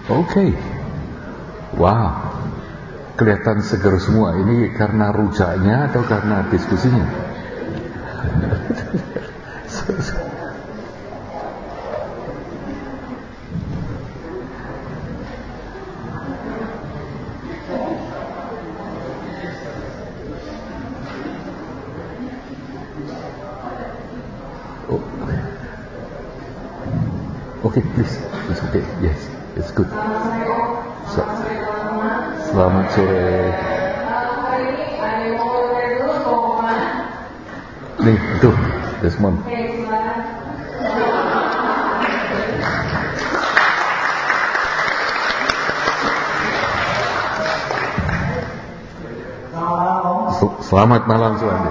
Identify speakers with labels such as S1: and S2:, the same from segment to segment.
S1: Oke. Wow. Kelihatan seger semua. Ini karena rujaknya atau karena diskusinya? Okay, please. It's okay. Yes, it's good. Selamat sore. Nih, itu Desmond. Selamat malam Suandi.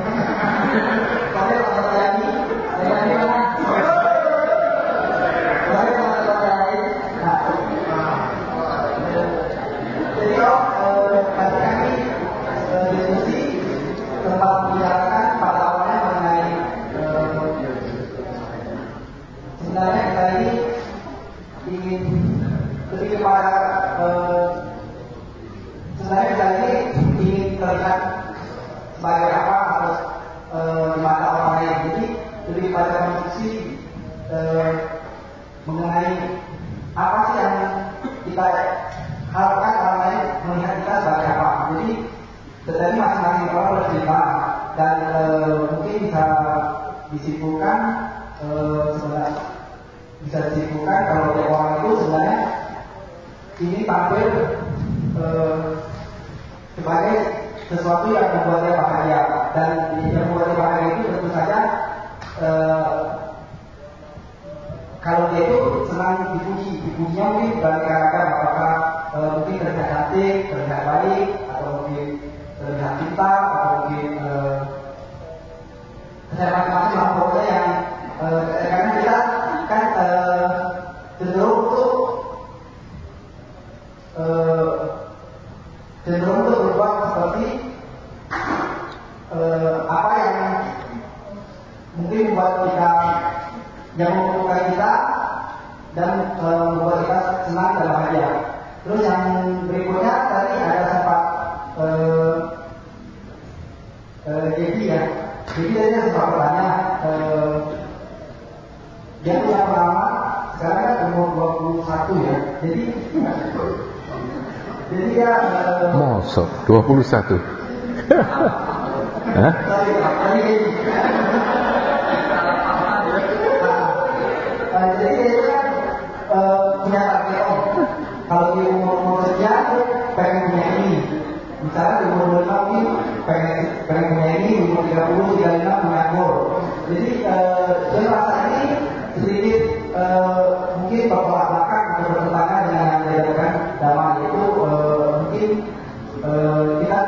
S1: Mosok 21. Hah?
S2: Jadi itu kan punya target kalau di umur sekian pengen punya ini, misalnya di umur 25 mungkin pengen punya ini, di umur 30, 35 punya goal. Jadi dia merasa ini sedikit mungkin bertolak belakang atau bertentangan dengan yang diajarkan dalam itu mungkin kita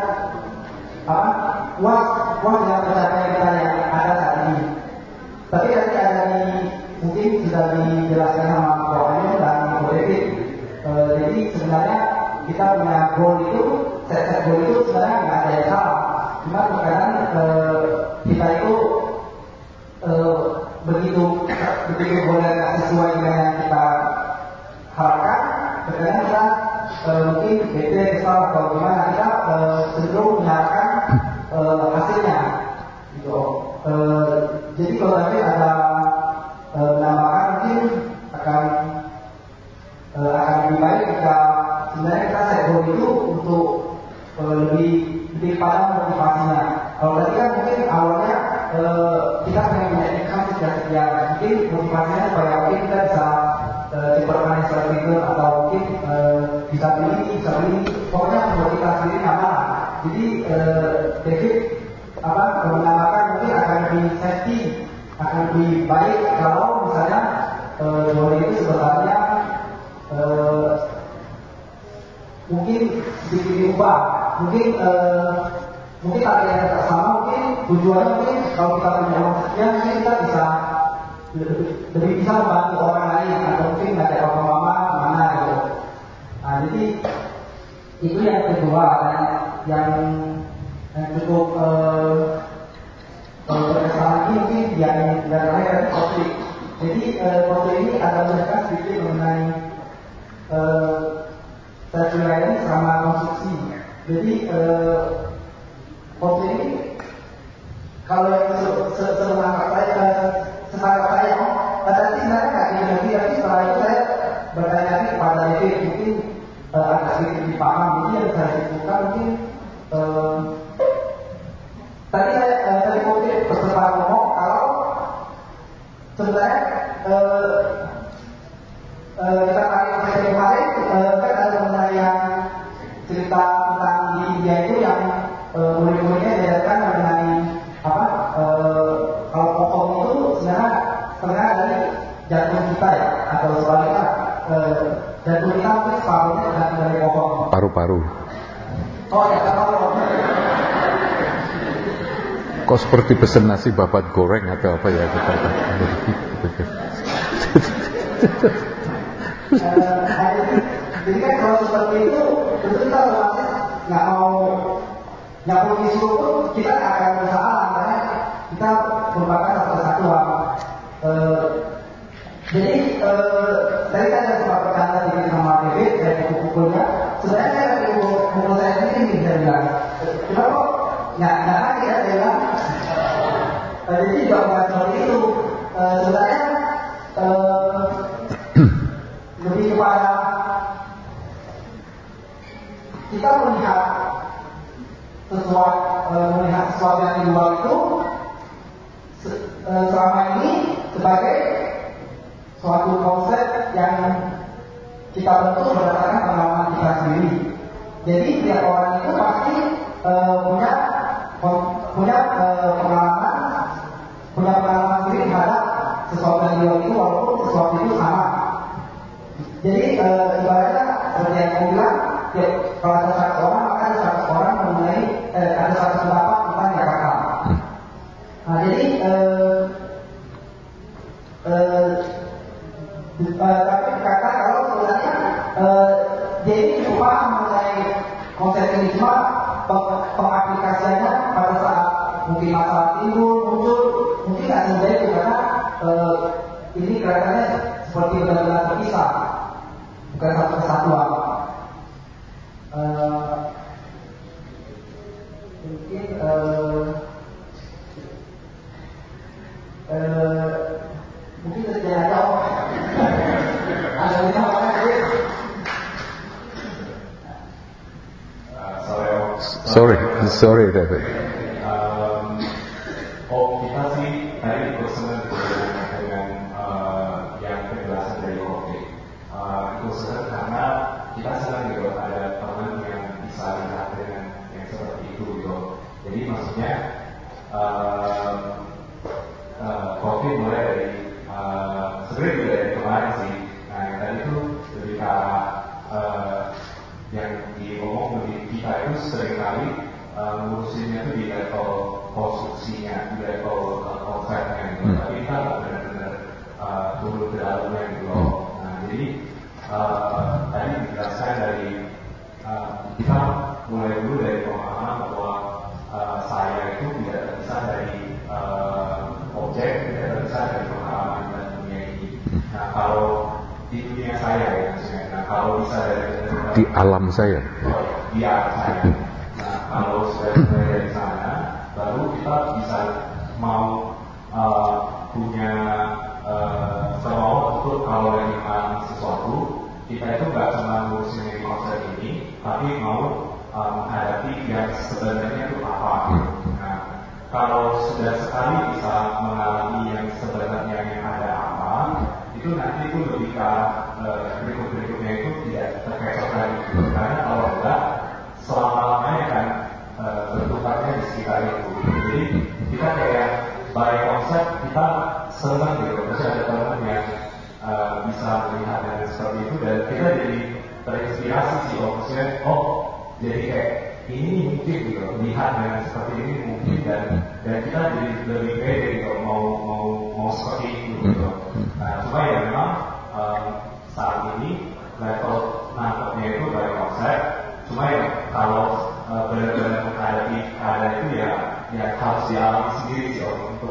S2: puas dengan pencapaian kita yang ada saat ini. Tapi tadi ada mungkin sudah dijelaskan sama Pak Anyo dan Pak David. Jadi sebenarnya kita punya goal itu, set goal itu sebenarnya nggak ada yang salah. Cuma terkadang kita itu begitu goalnya nggak sesuai dengan yang kita harapkan, terkadang kita mungkin bete, kesal atau gimana, kita cenderung mengharapkan hasilnya. Gitu. Jadi kalau nanti ada menambahkan mungkin akan lebih baik jika sebenarnya kita set goal itu untuk lebih pada motivasinya. Kalau tadi kan mungkin awalnya kita pengen punya income sekian, mungkin motivasinya supaya mungkin kita bisa cepat financial freedom atau mungkin bisa beli, pokoknya buat kita sendiri aman. Jadi David menambahkan mungkin akan lebih safety, akan lebih baik kalau misalnya goal itu sebenarnya mungkin sedikit diubah, mungkin target yang tak sama, mungkin tujuannya mungkin kalau kita punya uang sekian, mungkin kita bisa lebih bisa membantu orang lain atau mungkin ngajak papa mama mana gitu. Nah jadi itu yang kedua dan yang cukup berkesan lagi mungkin yang terakhir konflik. Jadi konflik ini ada menjelaskan sedikit mengenai Jadi konflik ini kalau yang semangat saya tadi sebenarnya nggak dimengerti, tapi setelah itu saya bertanya lagi kepada David, mungkin agak sedikit dipaham. Jadi yang saya simpulkan mungkin tadi mungkin bersempat ngomong kalau sebenarnya kita pakai konsep kemarin kan ada mengenai yang cerita tentang di India itu yang murid-muridnya diajarkan mengenai apa kalau pokok itu sebenarnya setengah dari jantung kita ya, atau sebaliknya jantung kita mungkin separuhnya dari pokok.
S1: Paru-paru.
S2: Oh ya, paru-paru.
S1: Kok seperti pesen nasi babat goreng atau apa ya kita.
S2: Jadi kan kalau seperti itu tentu kita otomatis nggak perlu disuruh pun kita akan bersalah karena kita merupakan satu kesatuan. Jadi tadi kan ada sempat berkata di sama David dari buku-bukunya. Sebenarnya saya dari buku saya sendiri bisa bilang, cuma kok nggak ada ya dia bilang. Jadi juga bukan seperti itu. Sebenarnya lebih kepada kita melihat sesuatu yang di luar itu selama ini sebagai suatu konsep yang kita bentuk berdasarkan pengalaman kita sendiri. Jadi setiap orang itu pasti punya pengalaman sendiri terhadap sesuatu yang di luar itu, walaupun sesuatu itu sama. Jadi ibaratnya seperti yang saya bilang, kalau ada 100 orang maka ada 100 orang mengenai ada 100 pendapat tentang Jakarta. Nah jadi tapi kata kalau sebenarnya dia ini cukup paham mengenai konsep ini, cuma pengaplikasiannya pada saat mungkin masalah timbul muncul mungkin nggak semudah itu karena ini kelihatannya seperti benar-benar terpisah, bukan satu kesatuan. Mungkin mungkin tidak ada ada lima orang
S1: sorry David.
S3: Kita sih tadi bersenang dengan yang penjelasan dari OP. Itu senang karena kita senang gitu ada teman yang bisa lihat dengan yang seperti itu gitu. Jadi maksudnya COVID mulai dari sebenarnya juga dari kemarin sih. Nah yang tadi itu lebih ke yang diomong lebih kita itu seringkali ngurusinnya itu di level konstruksinya, di level konsepnya gitu. Tapi kita benar-benar turun ke dalamnya gitu loh. Nah jadi tadi dijelaskan dari kita mulai dulu dari pemahaman bahwa saya itu tidak terpisah dari objek, tidak terpisah dari pengalaman dan dunia ini. Nah kalau di dunia saya ya maksudnya, nah kalau bisa dari
S1: di alam saya.
S3: Di alam saya. Nah kalau sudah mulai dari sana, baru kita bisa mau punya kemauan untuk kalau lagi mengalami sesuatu, kita itu nggak cuma ngurusin yang konsep ini, tapi mau menghadapi yang sebenarnya itu apa. Nah, kalau sudah sekali bisa mengalami yang sebenarnya yang ada apa, itu nanti itu lebih ke berikut-berikutnya itu tidak terkecoh lagi. Karena kalau enggak, selama-lamanya kan bertukarnya di sekitar itu. Jadi kita kayak by konsep kita senang gitu. Terus ada teman yang bisa melihat dan seperti itu dan kita jadi terinspirasi sih. Maksudnya jadi kayak ini mungkin gitu, lihat dengan seperti ini mungkin dan kita jadi lebih pede gitu mau seperti itu gitu. Nah cuma ya memang saat ini level nangkepnya itu by konsep. Cuma ya kalau benar-benar menghadapi keadaan itu ya harus dialami sendiri sih untuk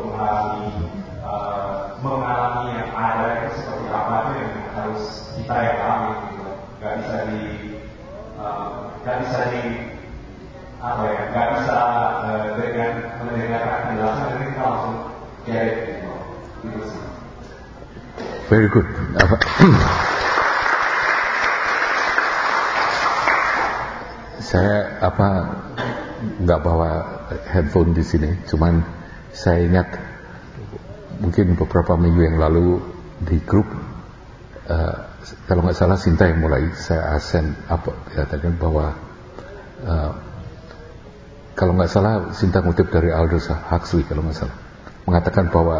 S3: mengalami yang ada itu seperti apa itu yang harus kita yang alami gitu. Gak bisa
S1: Very good. Saya nggak bawa headphone di sini, cuman saya ingat mungkin beberapa minggu yang lalu di grup, kalau nggak salah Sinta yang mulai, saya katakan bahwa kalau nggak salah Sinta ngutip dari Aldous Huxley kalau nggak salah, mengatakan bahwa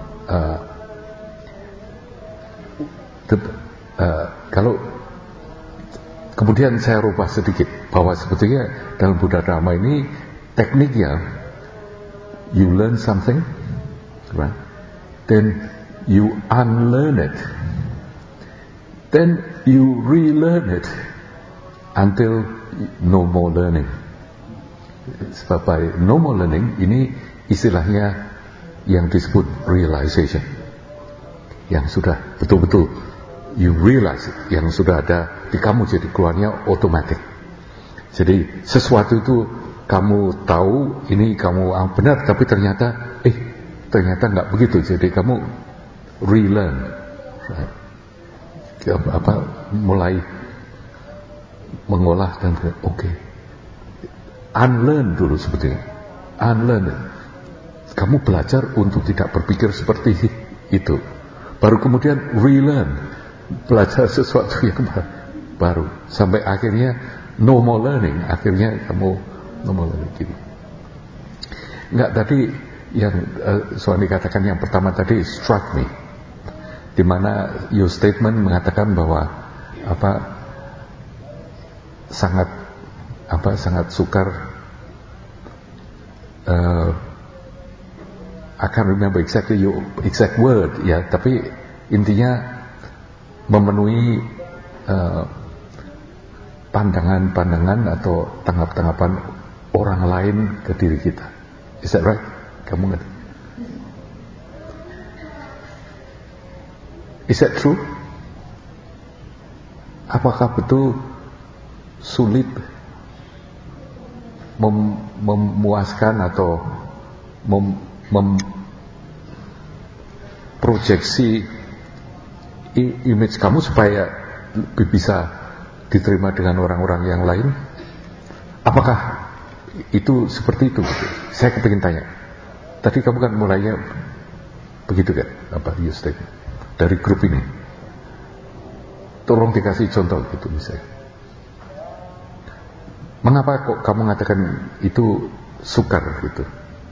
S1: kalau kemudian saya rubah sedikit bahwa sebetulnya dalam Buddha Dharma ini tekniknya you learn something, right? Then you unlearn it, then you relearn it until no more learning. Sebab by no more learning ini istilahnya yang disebut realization, yang sudah betul-betul you realize yang sudah ada di kamu, jadi keluarnya otomatis. Jadi sesuatu itu kamu tahu ini kamu benar, tapi ternyata nggak begitu, jadi kamu relearn, mulai mengolah dan unlearn dulu sebetulnya. Unlearn, kamu belajar untuk tidak berpikir seperti itu, baru kemudian relearn, belajar sesuatu yang baru, sampai akhirnya no more learning, akhirnya kamu no more learning gitu. Enggak, tadi yang Suami katakan yang pertama tadi struck me, dimana your statement mengatakan bahwa sangat sukar, I can't remember exactly your exact word ya, tapi intinya memenuhi pandangan-pandangan atau tanggapan orang lain ke diri kita. Is that right? Kamu ngerti? Is that true? Apakah betul sulit memuaskan atau memproyeksi image kamu supaya bisa diterima dengan orang-orang yang lain? Apakah itu seperti itu? Saya kepingin tanya. Tadi kamu kan mulainya begitu kan? You statement dari grup ini. Tolong dikasih contoh gitu misalnya. Mengapa kok kamu mengatakan itu sukar gitu?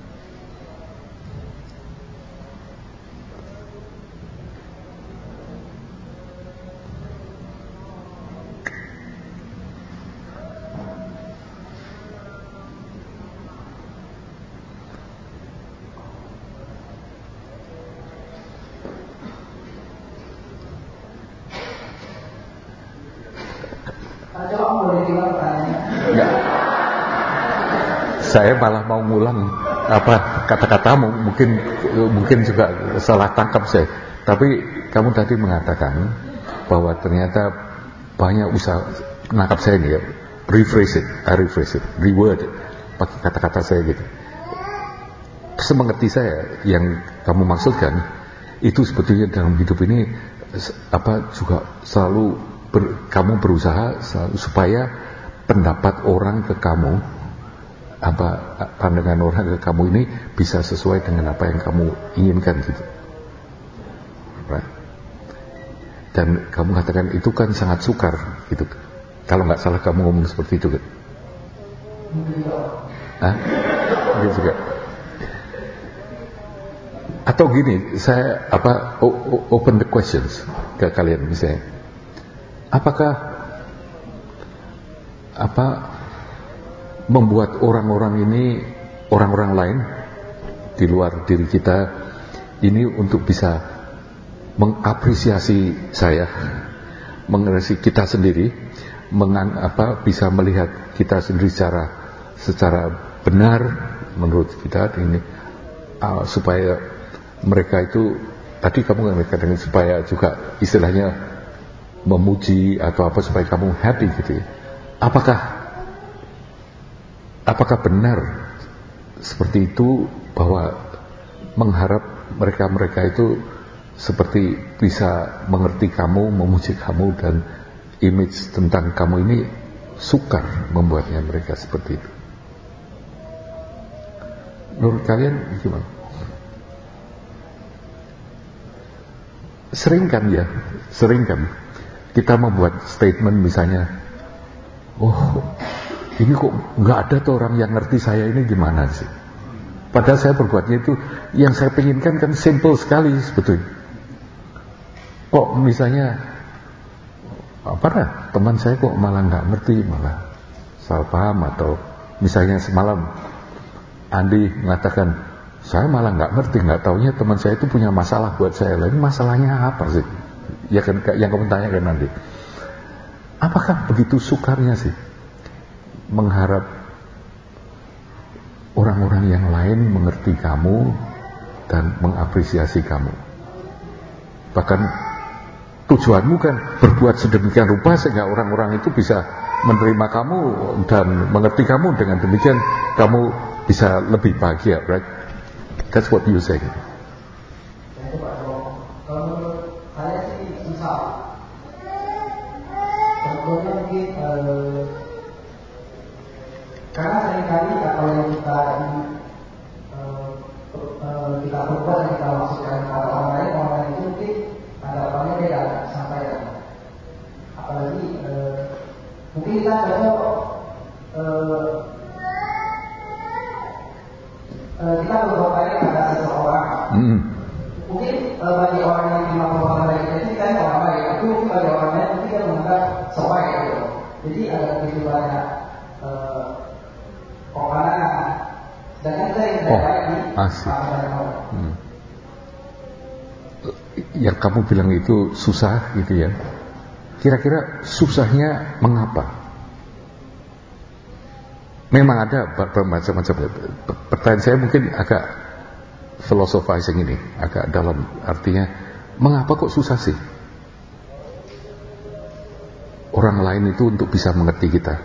S1: Saya malah mau ngulang kata-katamu, mungkin juga salah tangkap saya. Tapi kamu tadi mengatakan bahwa ternyata banyak usaha, nangkap saya ini ya, rephrase it, reword it, pakai kata-kata saya gitu. Semengerti saya yang kamu maksudkan itu sebetulnya dalam hidup ini juga selalu kamu berusaha selalu supaya pendapat orang ke kamu, pandangan orang ke kamu ini bisa sesuai dengan apa yang kamu inginkan gitu, right? Dan kamu katakan itu kan sangat sukar gitu. Kalau nggak salah kamu ngomong seperti itu kan? Mungkin juga. Atau gini, saya open the questions ke kalian misalnya. Apakah membuat orang-orang lain di luar diri kita ini untuk bisa mengapresiasi saya, mengapresiasi kita sendiri, bisa melihat kita sendiri secara benar menurut kita ini, supaya mereka itu tadi kamu katakan supaya juga istilahnya memuji atau supaya kamu happy gitu ya. Apakah benar seperti itu bahwa mengharap mereka itu seperti bisa mengerti kamu, memuji kamu, dan image tentang kamu ini sukar membuatnya mereka seperti itu. Menurut kalian gimana? Sering kan kita membuat statement misalnya, oh ini kok nggak ada tuh orang yang ngerti saya ini gimana sih? Padahal saya berbuatnya itu, yang saya penginkan kan simple sekali sebetulnya. Kok misalnya teman saya kok malah nggak ngerti, malah salah paham, atau misalnya semalam Andi mengatakan saya malah nggak ngerti, nggak taunya teman saya itu punya masalah buat saya. Lalu masalahnya apa sih? Ya kan yang kamu tanyakan nanti. Apakah begitu sukarnya sih mengharap orang-orang yang lain mengerti kamu dan mengapresiasi kamu? Bahkan tujuanmu kan berbuat sedemikian rupa sehingga orang-orang itu bisa menerima kamu dan mengerti kamu, dengan demikian kamu bisa lebih bahagia, right? That's what you say.
S2: Kalau saya sih susah. Contohnya mungkin karena seringkali apa yang kita perbuat dan kita maksudkan kepada orang lain itu mungkin anggapannya beda sampai apalagi mungkin kita kita berbuat baik pada seseorang. Mungkin bagi orang yang terima perbuatan baik kita orang baik, itu mungkin bagi orang lain mungkin dia menganggap sobaik gitu. Jadi ada begitu banyak pandangan. Sedangkan saya yang baik di
S1: yang kamu bilang itu susah gitu ya. Kira-kira susahnya mengapa? Memang ada bermacam-macam. Pertanyaan saya mungkin agak philosophizing ini, agak dalam, artinya mengapa kok susah sih orang lain itu untuk bisa mengerti kita?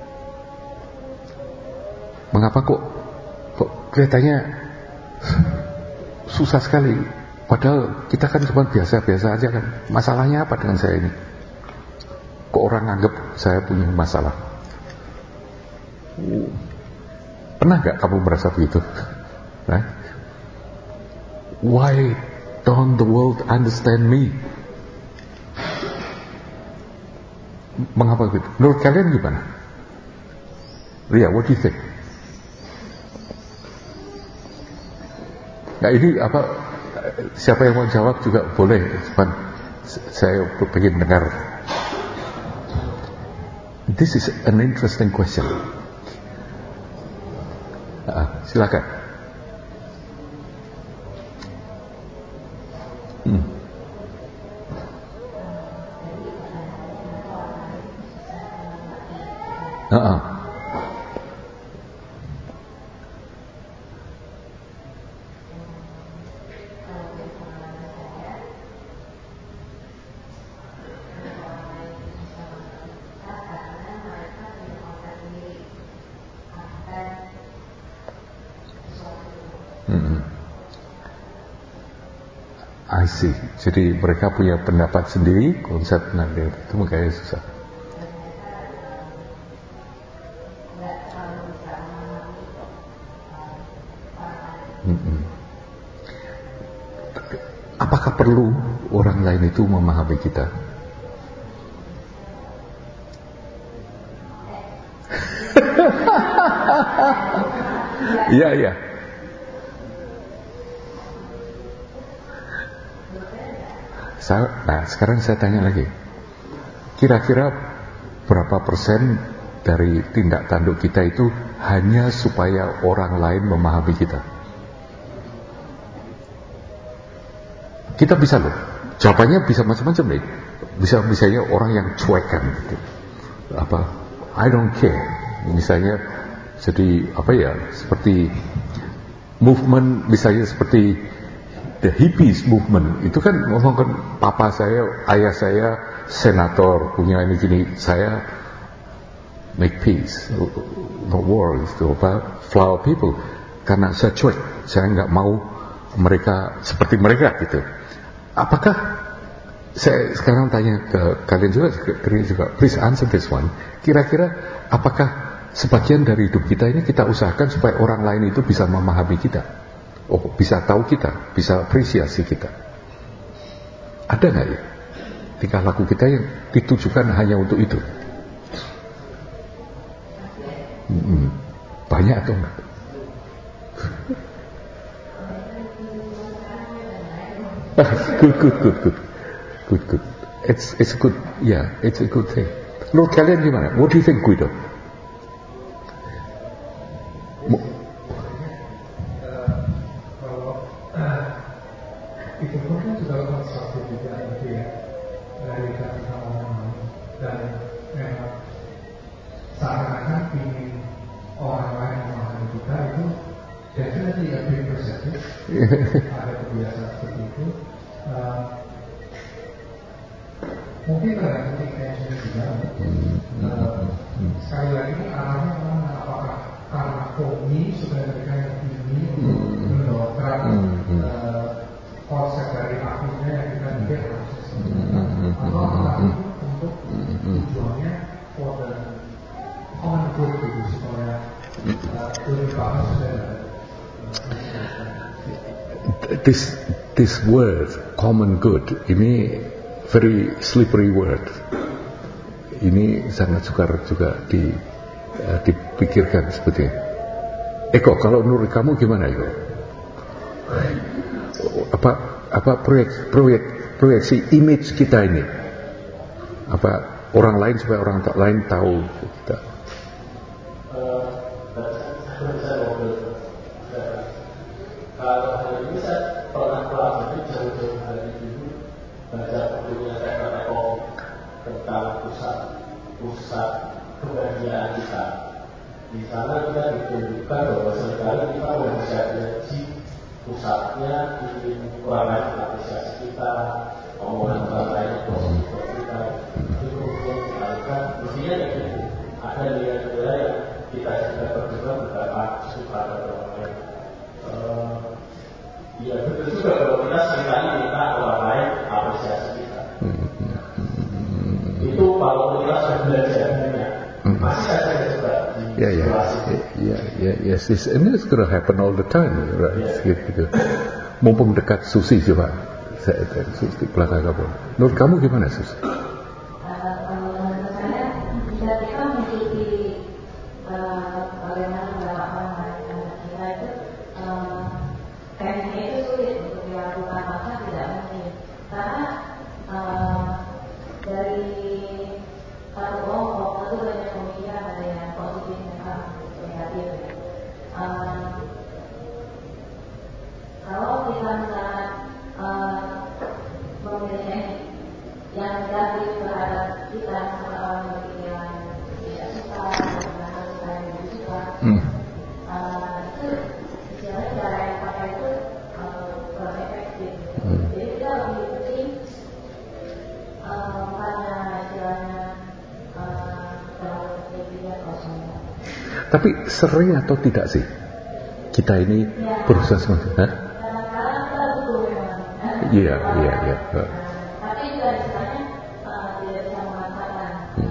S1: Mengapa kok kelihatannya susah sekali, padahal kita kan cuma biasa-biasa aja kan. Masalahnya apa dengan saya ini? Kok orang anggap saya punya masalah? Pernah gak kamu merasa begitu? Right? Why don't the world understand me? Mengapa begitu? Menurut kalian gimana? Ria, what do you think? Nah ini apa? Siapa yang mau jawab juga boleh. Cuman saya ingin dengar. This is an interesting question. Silakan. I see. Jadi mereka punya pendapat sendiri, konsep nanti itu makanya susah. Apakah perlu orang lain itu memahami kita? Iya. Nah, sekarang saya tanya lagi. Kira-kira berapa persen dari tindak tanduk kita itu hanya supaya orang lain memahami kita? Kita bisa loh. Jawabannya bisa macam-macam nih. Misalnya orang yang cuekan gitu. I don't care. Misalnya jadi seperti movement, misalnya seperti the hippies movement, itu kan ngomongkan papa saya, ayah saya senator, punya ini gini, saya make peace, no war, itu flower people, karena saya cuek, saya nggak mau mereka seperti mereka gitu. Apakah, saya sekarang tanya ke kalian juga, please answer this one. Kira-kira apakah sebagian dari hidup kita ini kita usahakan supaya orang lain itu bisa memahami kita, bisa tahu kita, bisa apresiasi kita? Ada nggak ya tingkah laku kita yang ditujukan hanya untuk itu? Banyak atau enggak? Good. It's a good, it's a good thing. Menurut kalian gimana? What do you think, Guido?
S4: Itu pun kan sudah konstruktif juga gitu ya, dari kata omongan, dan memang seakan-akan ingin orang lain memahami kita itu definitely a big percentage. Ada kebiasaan seperti itu. Mungkin tergantung intention juga. Sekali lagi arahnya mana? Apakah karena hobi supaya mereka yang tinggi untuk mendongkrak konsep dari akhirnya yang kita bikin harus atau apakah untuk tujuannya for the common good gitu, supaya lebih bagus dan
S1: this word common good ini very slippery word. Ini sangat sukar juga dipikirkan seperti ini. Eko, kalau menurut kamu gimana, Eko? Apa proyeksi image kita ini? Apa orang lain supaya orang lain tahu kita?
S5: Kalau hari ini saya pernah pelajari jauh-jauh hari dulu baca bukunya Stephen Covey tentang pusat kebahagiaan kita. Di sana kita ditunjukkan bahwa seringkali kita menjadi pusatnya ingin orang lain apresiasi kita, omongan orang lain positif kita, itu kemudian dikalikan. Mestinya itu ada nilai-nilai yang kita juga berdua betapa suka pada orang lain. Ya betul juga kalau kita seringkali minta orang lain apresiasi kita. Itu kalau kita sudah belajarnya, masih saja juga di
S1: Yes, and it's gonna happen all the time, right? Gitu. Mumpung dekat Susi coba, saya Susi belakang kamu. Menurut kamu gimana, Susi?
S6: Menurut saya, jika kita mengikuti bagaimana orang kita itu tekniknya itu sulit untuk dilakukan, maka tidak mungkin. Karena dari satu kelompok itu banyak pemikiran, ada yang positif dan negatif. Kalau kita misalnya memilih yang negatif terhadap kita, misalnya orang berpikiran tidak suka, bagaimana suka yang tidak suka, itu istilahnya cara yang pakai itu kurang efektif. Jadi kita lebih penting karena istilahnya terlalu tidak kosong.
S1: Tapi sering atau tidak sih kita ini berusaha seperti itu? Iya.
S6: Tapi juga istilahnya tidak bisa memanfaatkan.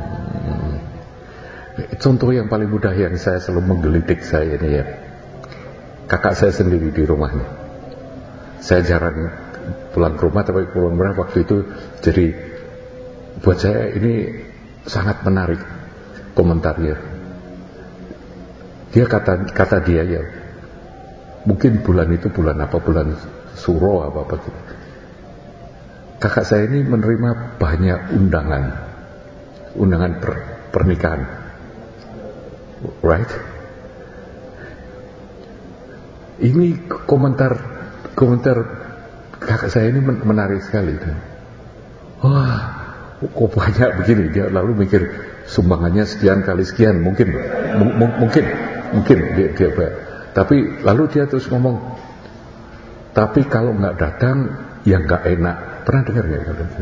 S1: Contoh yang paling mudah yang saya selalu menggelitik saya ini ya, kakak saya sendiri di rumahnya. Saya jarang pulang ke rumah, tapi pulang ke rumah waktu itu jadi buat saya ini sangat menarik komentarnya. Dia kata dia ya, mungkin bulan itu bulan apa, bulan Suro apa gitu. Kakak saya ini menerima banyak undangan pernikahan, right? Ini komentar kakak saya ini menarik sekali. Wah, kok banyak begini. Dia lalu mikir sumbangannya sekian kali sekian, mungkin dia tapi lalu dia terus ngomong, tapi kalau nggak datang ya nggak enak. Pernah dengar nggak?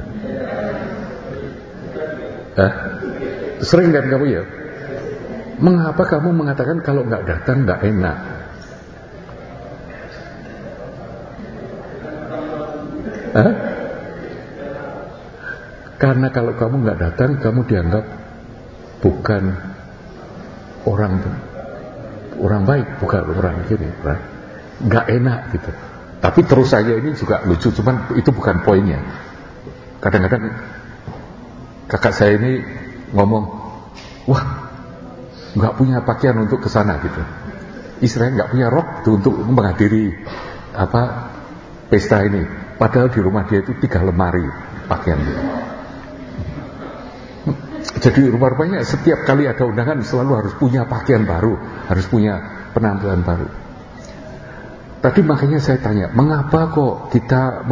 S1: Sering kan kamu ya? Mengapa kamu mengatakan kalau nggak datang nggak enak? Karena kalau kamu nggak datang, kamu dianggap bukan orang baik, bukan orang gini, right? Nggak enak gitu. Tapi terus saja ini juga lucu, cuman itu bukan poinnya. Kadang-kadang kakak saya ini ngomong, wah, nggak punya pakaian untuk kesana gitu. Istilahnya nggak punya rok tuh untuk menghadiri pesta ini. Padahal di rumah dia itu 3 lemari pakaian gitu. Jadi rumah-rumahnya setiap kali ada undangan selalu harus punya pakaian baru, harus punya penampilan baru. Tadi makanya saya tanya, mengapa kok kita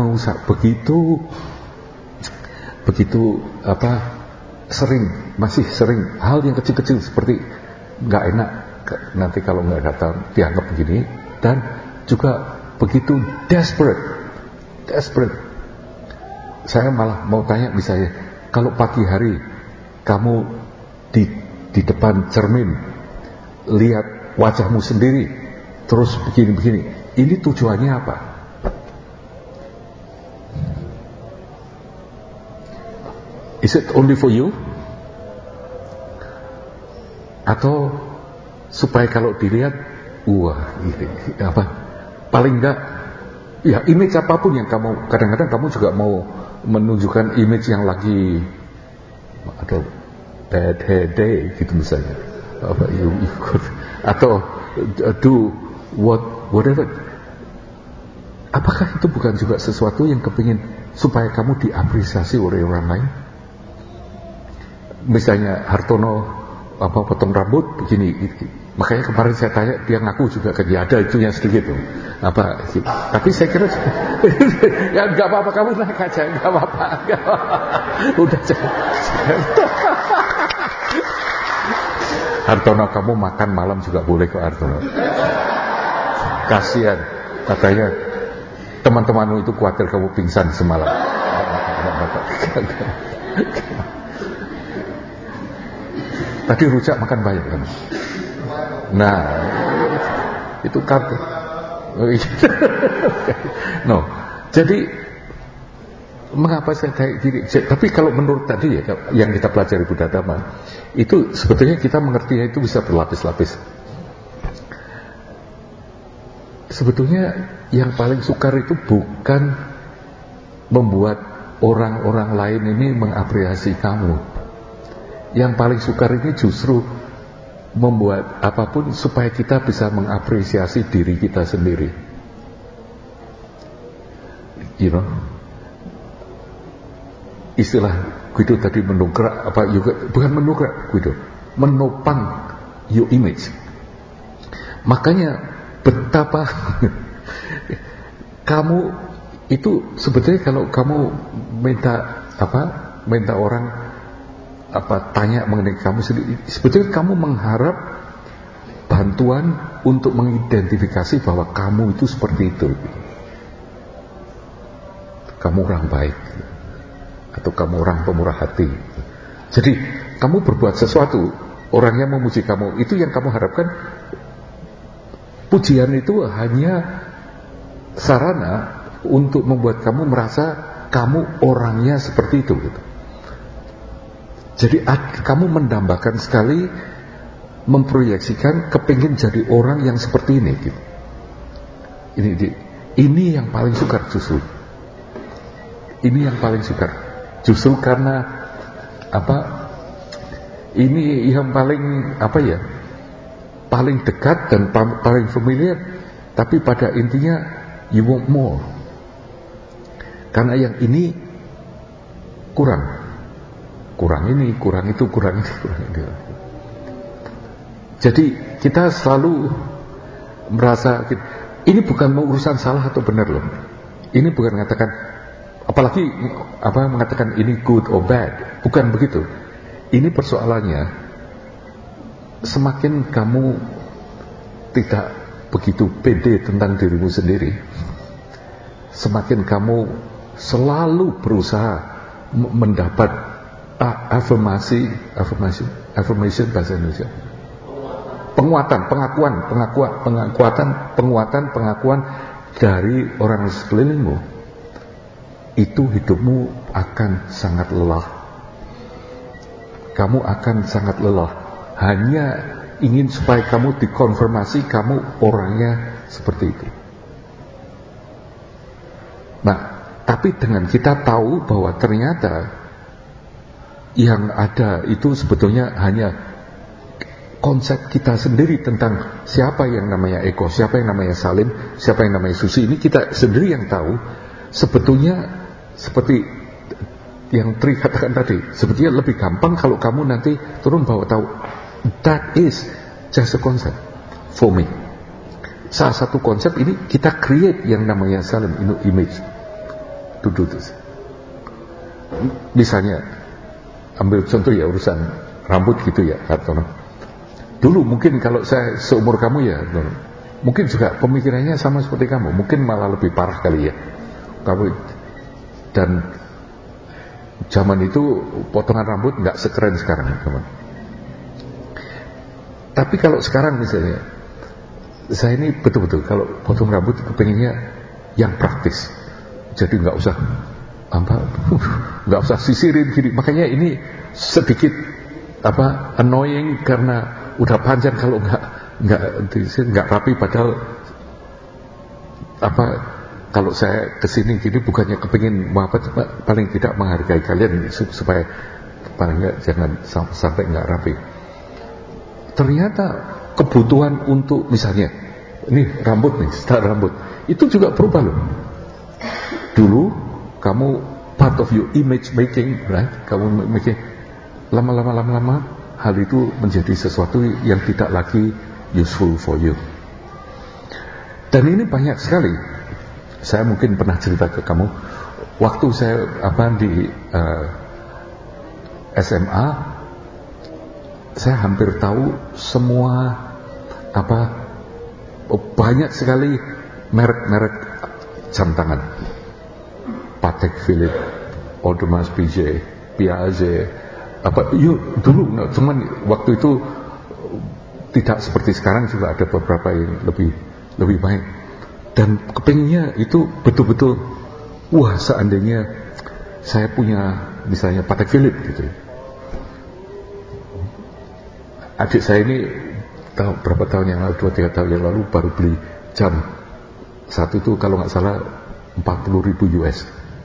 S1: masih sering hal yang kecil-kecil seperti nggak enak nanti kalau nggak datang dianggap begini, dan juga begitu desperate. Saya malah mau tanya misalnya, kalau pagi hari kamu di depan cermin lihat wajahmu sendiri terus begini-begini, ini tujuannya apa? Is it only for you? Atau supaya kalau dilihat, wah, paling enggak, ya image apapun yang kamu, kadang-kadang kamu juga mau menunjukkan image yang lagi ada bad hair day gitu misalnya, atau do whatever. Apakah itu bukan juga sesuatu yang kepingin supaya kamu diapresiasi oleh orang lain? Misalnya Hartono potong rambut begini, makanya kemarin saya tanya, dia ngaku juga kan ya ada itunya sedikit tuh. Tapi saya kira ya nggak apa-apa, kamu naik aja, nggak apa-apa. Udah Hartono, kamu makan malam juga boleh kok Hartono. Kasihan, katanya teman-temanmu itu khawatir kamu pingsan semalam. Tadi rujak makan banyak kan? Nah, itu kan. No, jadi mengapa saya kayak gini? Tapi kalau menurut tadi ya, yang kita pelajari Buddha Dhamma, itu sebetulnya kita mengertinya itu bisa berlapis-lapis. Sebetulnya yang paling sukar itu bukan membuat orang-orang lain ini mengapresiasi kamu. Yang paling sukar ini justru membuat apapun supaya kita bisa mengapresiasi diri kita sendiri. You know, istilah Guido tadi mendongkrak bukan mendongkrak Guido, menopang your image. Makanya betapa kamu itu sebetulnya kalau kamu minta orang tanya mengenai kamu sendiri, sebetulnya kamu mengharap bantuan untuk mengidentifikasi bahwa kamu itu seperti itu. Kamu orang baik, atau kamu orang pemurah hati. Jadi kamu berbuat sesuatu, orangnya memuji kamu, itu yang kamu harapkan. Pujian itu hanya sarana untuk membuat kamu merasa kamu orangnya seperti itu gitu. Jadi kamu mendambakan sekali, memproyeksikan kepingin jadi orang yang seperti ini gitu. Ini yang paling sukar justru. Ini yang paling sukar. Justru karena ini yang paling paling dekat dan paling familiar, tapi pada intinya you want more. Karena yang ini kurang ini, kurang itu. Jadi kita selalu merasa ini bukan urusan salah atau benar loh. Ini bukan mengatakan, apalagi mengatakan ini good or bad. Bukan begitu. Ini persoalannya, semakin kamu tidak begitu pede tentang dirimu sendiri, semakin kamu selalu berusaha mendapat affirmation bahasa Indonesia, penguatan dari orang sekelilingmu, itu hidupmu akan sangat lelah kamu akan sangat lelah. Hanya ingin supaya kamu dikonfirmasi kamu orangnya seperti itu. Nah, tapi dengan kita tahu bahwa ternyata yang ada itu sebetulnya hanya konsep kita sendiri tentang siapa yang namanya Eko, siapa yang namanya Salim, siapa yang namanya Susi, ini kita sendiri yang tahu. Sebetulnya seperti yang Tri katakan tadi, sebetulnya lebih gampang kalau kamu nanti turun bawah tahu that is just a concept for me. Salah satu konsep ini kita create yang namanya Salim image to do this. Misalnya ambil contoh ya urusan rambut gitu ya, kata dulu mungkin kalau saya seumur kamu ya, mungkin juga pemikirannya sama seperti kamu, mungkin malah lebih parah kali ya kamu. Dan zaman itu potongan rambut nggak sekeren sekarang, teman. Tapi kalau sekarang misalnya, saya ini betul-betul kalau potong rambut kepengennya yang praktis, jadi nggak usah nggak usah sisirin gini. Makanya ini sedikit annoying karena udah panjang kalau nggak rapi. Padahal kalau saya kesini gini bukannya kepingin paling tidak menghargai kalian supaya paling nggak jangan sampai nggak rapi. Ternyata kebutuhan untuk misalnya ini rambut nih, style rambut itu juga berubah loh. Dulu kamu part of your image making, right? Kamu making lama-lama hal itu menjadi sesuatu yang tidak lagi useful for you. Dan ini banyak sekali. Saya mungkin pernah cerita ke kamu waktu saya di SMA, saya hampir tahu semua banyak sekali merek-merek jam tangan. Patek Philippe, Audemars Piguet, Piaget, dulu cuman waktu itu tidak seperti sekarang, juga ada beberapa yang lebih baik. Dan kepinginnya itu betul-betul, wah seandainya saya punya misalnya Patek Philippe gitu. Adik saya ini berapa tahun yang lalu, 2-3 tahun yang lalu baru beli jam satu itu kalau nggak salah 40.000 US.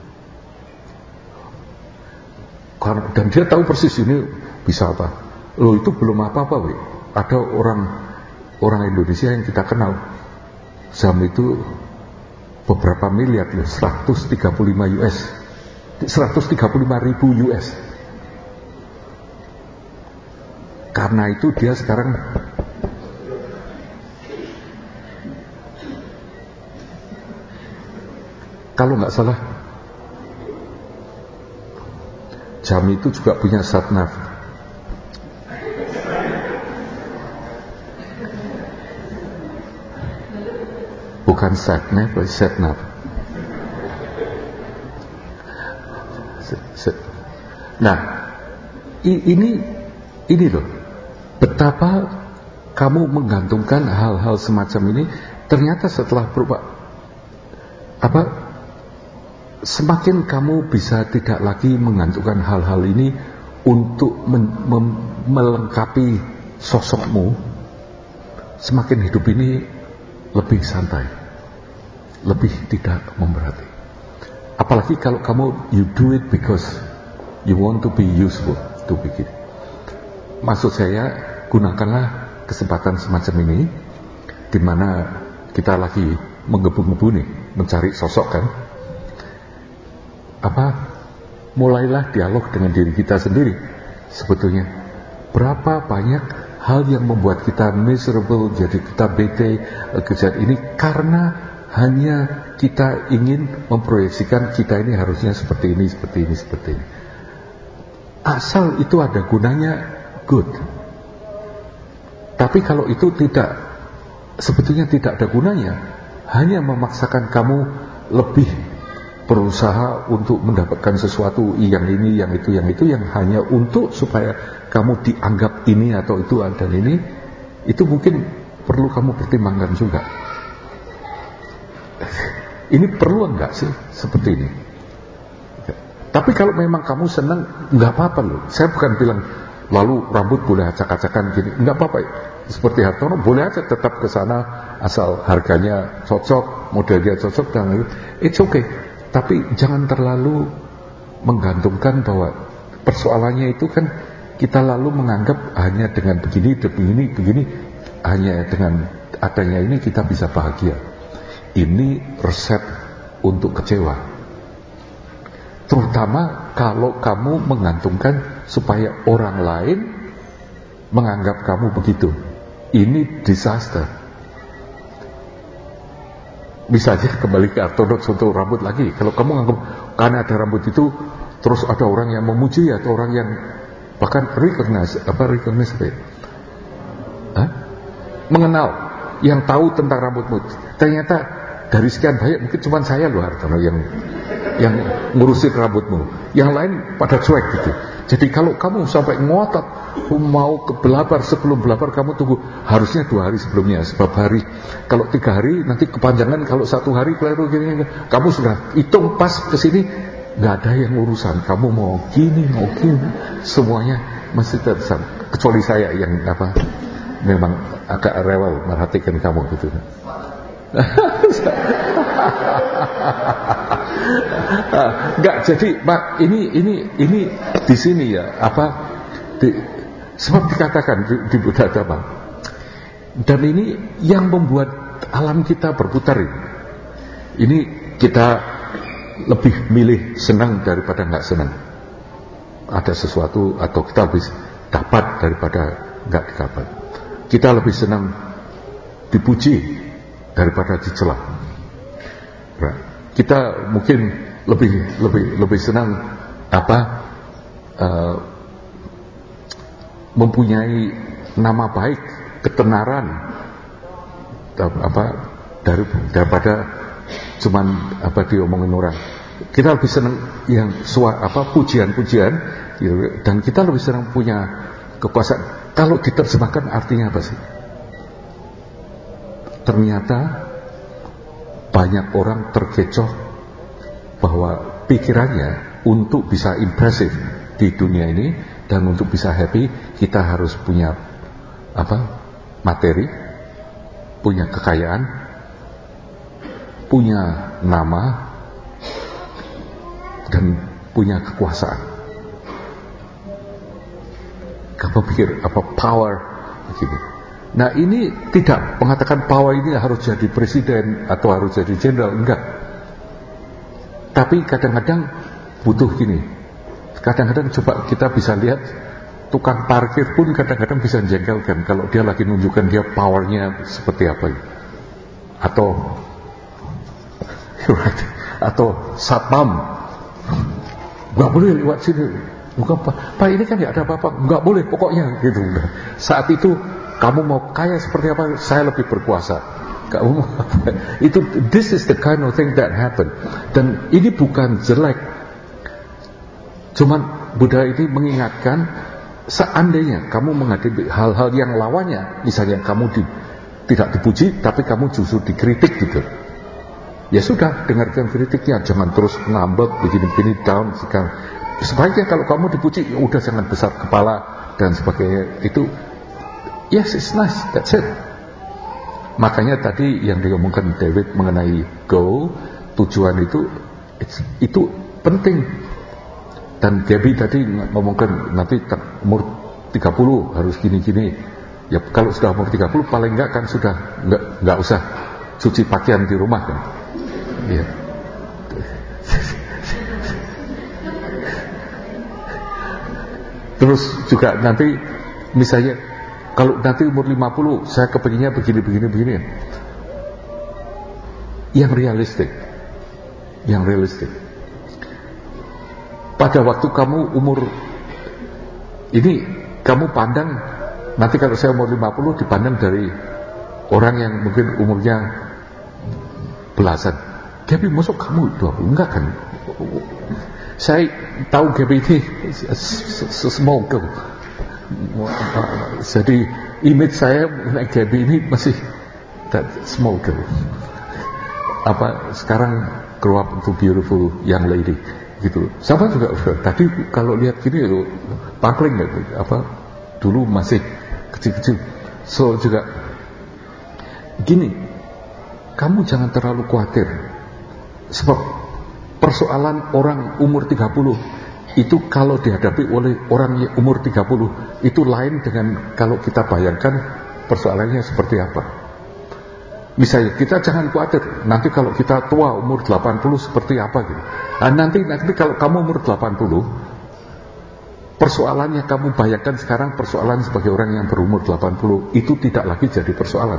S1: Dan dia tahu persis ini bisa apa. Loh itu belum apa-apa, weh. Ada orang Indonesia yang kita kenal, jam itu beberapa miliar loh, 135 US, 135.000 US. Karena itu dia sekarang kalau nggak salah jam itu juga punya sat-nav. Bukan sat-nav, sat-nav. Nah, ini loh, betapa kamu menggantungkan hal-hal semacam ini. Ternyata setelah berubah, semakin kamu bisa tidak lagi menggantungkan hal-hal ini untuk melengkapi sosokmu, semakin hidup ini lebih santai, lebih tidak memberati. Apalagi kalau kamu you do it because you want to be useful to begin. Maksud saya, gunakanlah kesempatan semacam ini di mana kita lagi menggebu-gebu nih mencari sosok kan. Mulailah dialog dengan diri kita sendiri. Sebetulnya berapa banyak hal yang membuat kita miserable, jadi kita bete kejadian ini karena hanya kita ingin memproyeksikan kita ini harusnya seperti ini. Asal itu ada gunanya, good. Tapi kalau itu sebetulnya tidak ada gunanya, hanya memaksakan kamu lebih berusaha untuk mendapatkan sesuatu yang ini, yang itu, yang hanya untuk supaya kamu dianggap ini atau itu dan ini, itu mungkin perlu kamu pertimbangkan juga. Ini perlu enggak sih seperti ini? Tapi kalau memang kamu senang, enggak apa-apa loh. Saya bukan bilang lalu rambut boleh acak-acakan gini, enggak apa-apa. Seperti Hartono boleh aja tetap ke sana asal harganya cocok, modelnya cocok, dan it's okay. Tapi jangan terlalu menggantungkan bahwa persoalannya itu kan kita lalu menganggap hanya dengan begini, hanya dengan adanya ini kita bisa bahagia. Ini resep untuk kecewa. Terutama kalau kamu menggantungkan supaya orang lain menganggap kamu begitu. Ini disaster. Misalnya kembali ke ortodoks untuk rambut lagi. Kalau kamu menganggap karena ada rambut itu, terus ada orang yang memuji atau orang yang bahkan recognize mengenal, yang tahu tentang rambutmu. Ternyata dari sekian banyak mungkin cuma saya loh Hartono yang ngurusin rambutmu, yang lain pada cuek gitu. Jadi kalau kamu sampai ngotot mau ke belabar, sebelum belabar kamu tunggu, harusnya 2 hari sebelumnya, sebab kalau 3 hari nanti kepanjangan, kalau 1 hari keliru gini, kamu sudah hitung pas kesini, nggak ada yang urusan, kamu mau gini, semuanya masih tersambung. Kecuali saya yang memang agak rewel merhatikan kamu gitu. Enggak, jadi Pak, ini di sini ya, sebab dikatakan di Buddha Dhamma, dan ini yang membuat alam kita berputar. Ini kita lebih milih senang daripada nggak senang. Ada sesuatu atau kita lebih dapat daripada nggak didapat. Kita lebih senang dipuji daripada dicela. Kita mungkin lebih senang mempunyai nama baik, ketenaran daripada cuman diomongin orang. Kita lebih senang yang pujian-pujian, dan kita lebih senang punya kekuasaan. Kalau diterjemahkan artinya apa sih? Ternyata banyak orang terkecoh bahwa pikirannya untuk bisa impresif di dunia ini dan untuk bisa happy, kita harus punya materi, punya kekayaan, punya nama, dan punya kekuasaan. Kamu pikir power begini? Nah, ini tidak mengatakan power ini harus jadi presiden atau harus jadi jenderal, enggak. Tapi kadang-kadang butuh gini. Kadang-kadang coba kita bisa lihat tukang parkir pun kadang-kadang bisa menjengkelkan kalau dia lagi nunjukkan dia powernya seperti apa. Atau satpam, nggak boleh lewat sini. Bukan Pak, ini kan nggak ada apa-apa, nggak boleh pokoknya gitu. Saat itu kamu mau kaya seperti apa, saya lebih berkuasa. Kamu itu, this is the kind of thing that happen. Dan ini bukan jelek. Cuman Buddha ini mengingatkan, seandainya kamu menghadapi hal-hal yang lawannya, misalnya kamu tidak dipuji, tapi kamu justru dikritik gitu. Ya sudah, dengarkan kritiknya, jangan terus ngambek begini-begini down. Sebaiknya kalau kamu dipuji, ya udah jangan besar kepala dan sebagainya. Itu yes, it's nice, that's it. Makanya tadi yang diomongkan David mengenai goal, tujuan itu penting. Dan Gaby tadi ngomongkan nanti umur 30 harus gini-gini. Ya kalau sudah umur 30 paling enggak kan sudah enggak usah cuci pakaian di rumah kan. Ya. Terus juga nanti misalnya kalau nanti umur 50 saya kepinginnya begini. Yang realistik. Pada waktu kamu umur ini, kamu pandang nanti kalau saya umur 50 dipandang dari orang yang mungkin umurnya belasan. Gaby, masuk kamu 20? Enggak kan? Saya tahu Gaby ini small girl. Jadi image saya mengenai Gaby ini masih that small girl. Sekarang grow up into beautiful young lady. gitu. Sama juga tadi kalau lihat gini loh, pangling dulu masih kecil-kecil. So juga gini, kamu jangan terlalu khawatir, sebab persoalan orang umur 30 itu kalau dihadapi oleh orang yang umur 30 itu lain dengan kalau kita bayangkan persoalannya seperti apa. Misalnya kita jangan khawatir nanti kalau kita tua umur 80 seperti apa gitu. Nah, nanti kalau kamu umur 80, persoalannya kamu bayangkan sekarang persoalan sebagai orang yang berumur 80 itu tidak lagi jadi persoalan.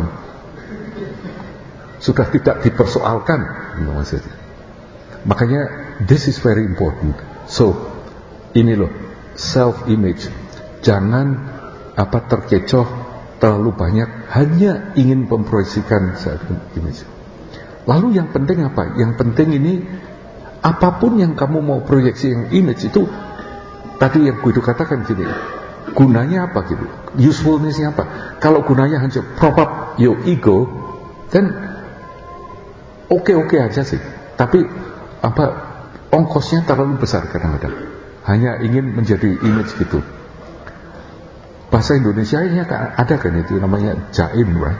S1: Sudah tidak dipersoalkan maksudnya. Makanya this is very important. So ini loh, self image. Jangan terkecoh terlalu banyak hanya ingin memproyeksikan self image. Lalu yang penting apa? Yang penting ini apapun yang kamu mau proyeksi yang image itu tadi yang Guido katakan gini, gunanya apa gitu? Usefulness-nya apa? Kalau gunanya hanya prop up your ego, kan oke aja sih. Tapi ongkosnya terlalu besar kadang-kadang. Hanya ingin menjadi image gitu. Bahasa Indonesia-nya ada kan itu namanya jaim, right?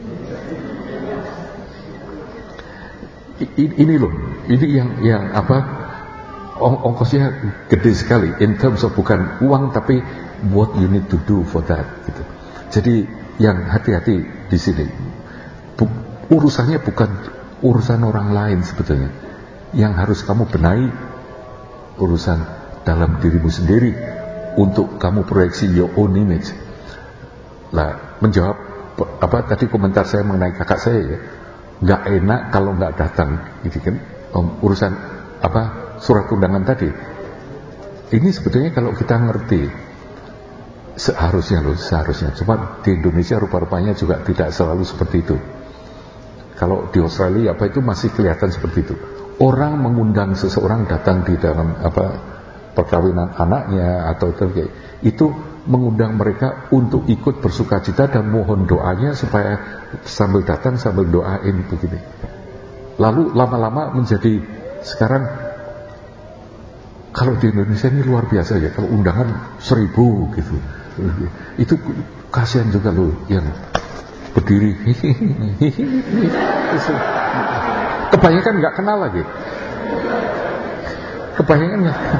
S1: Ini loh, ini yang ongkosnya gede sekali in terms of bukan uang tapi what you need to do for that gitu. Jadi yang hati-hati di sini. Urusannya bukan urusan orang lain sebetulnya. Yang harus kamu benahi urusan dalam dirimu sendiri untuk kamu proyeksi your own image. Nah, menjawab tadi komentar saya mengenai kakak saya ya, nggak enak kalau nggak datang, gitu kan? Urusan surat undangan tadi. Ini sebetulnya kalau kita ngerti seharusnya. Cuma di Indonesia rupa-rupanya juga tidak selalu seperti itu. Kalau di Australia itu masih kelihatan seperti itu. Orang mengundang seseorang datang di dalam perkawinan anaknya atau itu mengundang mereka untuk ikut bersukacita dan mohon doanya supaya sambil datang sambil doain begini. Lalu lama-lama menjadi sekarang kalau di Indonesia ini luar biasa ya, kalau undangan 1000 gitu. Itu kasihan juga loh yang berdiri. Kebanyakan nggak kenal lagi. Kebanyakan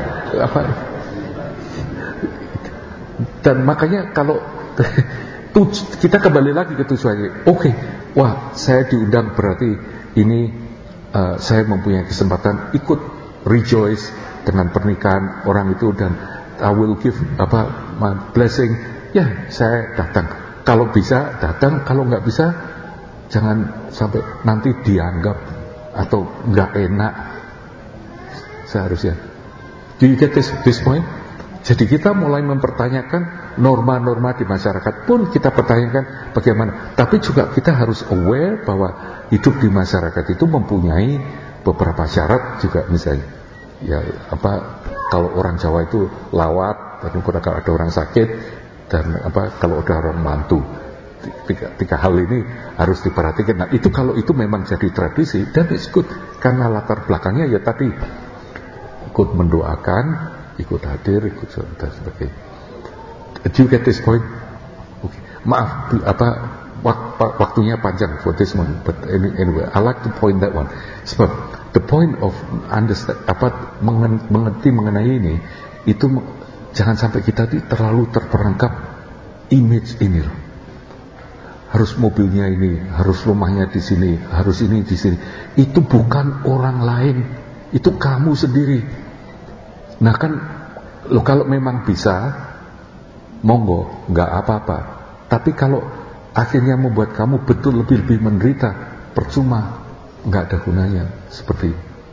S1: dan makanya kalau kita kembali lagi ke tujuannya. Oke, wah saya diundang berarti ini saya mempunyai kesempatan ikut rejoice dengan pernikahan orang itu dan I will give my blessing. Ya saya datang. Kalau bisa datang, kalau nggak bisa jangan sampai nanti dianggap atau nggak enak. Seharusnya. Do you get this point? Jadi kita mulai mempertanyakan norma-norma di masyarakat pun kita pertanyakan bagaimana. Tapi juga kita harus aware bahwa hidup di masyarakat itu mempunyai beberapa syarat juga misalnya. Ya kalau orang Jawa itu lawat, dan kalau ada orang sakit dan kalau ada orang mantu. Tiga hal ini harus diperhatikan. Nah itu kalau itu memang jadi tradisi dan it's good karena latar belakangnya ya tadi ikut mendoakan, ikut hadir, ikut dan sebagainya. Do you get this point? Okay. Maaf, waktunya panjang for this one, but anyway, I like to point that one. Sebab the point of mengerti mengenai ini itu jangan sampai kita terlalu terperangkap image ini loh. Harus mobilnya ini, harus rumahnya di sini, harus ini di sini. Itu bukan orang lain, itu kamu sendiri. Nah kan, kalau memang bisa, monggo, nggak apa-apa. Tapi kalau akhirnya membuat kamu betul lebih menderita, percuma, nggak ada gunanya. Seperti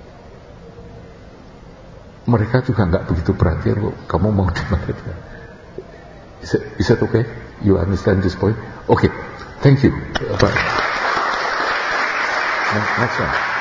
S1: mereka juga nggak begitu perhatian kok. Kamu mau di mana? Is that okay? You understand this point? Okay, thank you. Next one.